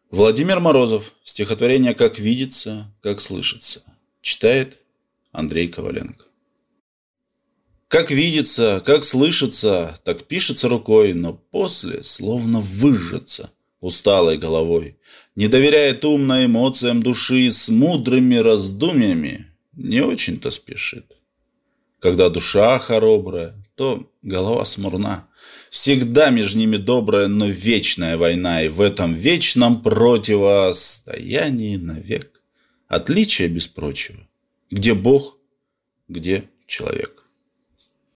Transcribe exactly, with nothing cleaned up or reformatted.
Владимир Морозов. Стихотворение «Как видится, как слышится». Читает Андрей Коваленко. Как видится, как слышится, так пишется рукой, но после словно выжжется усталой головой. Не доверяет умно эмоциям души, с мудрыми раздумьями не очень-то спешит. Когда душа хоробрая, то голова смурна. Всегда между ними добрая, но вечная война, и в этом вечном противостоянии навек отличие без прочего. Где Бог, где человек.